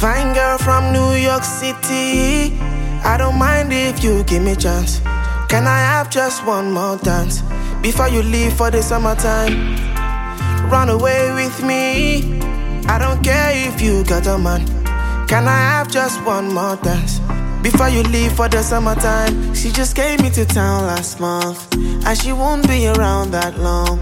Fine girl from New York City. I don't mind if you give me chance. Can I have just one more dance before you leave for the summertime? Run away with me. I don't care if you got a man. Can I have just one more dance before you leave for the summertime? She just came into town last month, and she won't be around that long.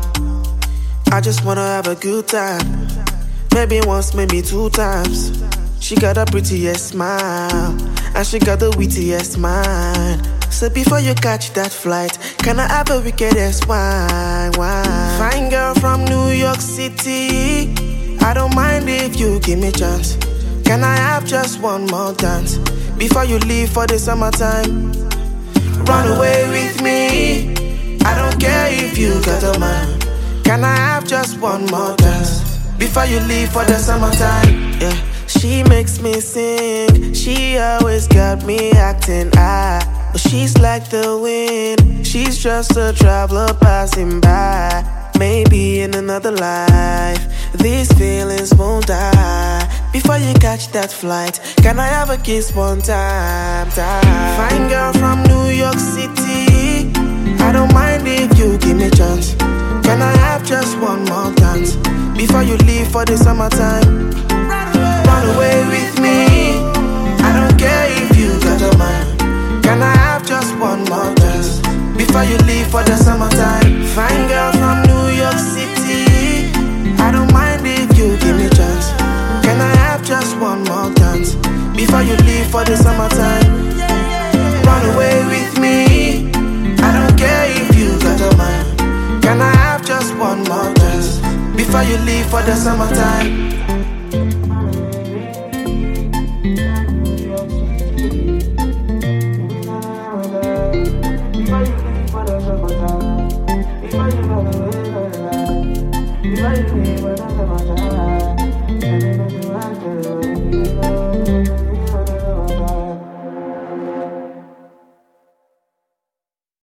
I just wanna have a good time. Maybe once, maybe 2 times. She got a prettiest smile, and she got the wittiest mind. So before you catch that flight, can I have a wickedest wine? Fine girl from New York City. I don't mind if you give me chance. Can I have just one more dance before you leave for the summertime? Run away with me. I don't care if you got a man. Can I have just one more dance before you leave for the summertime? Yeah. She makes me sing. She always got me acting high. But she's like the wind. She's just a traveler passing by. Maybe in another life these feelings won't die. Before you catch that flight, can I have a kiss one time? Fine girl from New York City. I don't mind if you give me chance. Can I have just one more dance before you leave for the summertime? Run away with me. I don't care if you got a man. Can I have just one more dance before you leave for the summertime? Fine girl from New York City. I don't mind if you give me chance. Can I have just one more dance before you leave for the summertime? Run away with me. I don't care if you got a man. Can I have just one more dance before you leave for the summertime? If I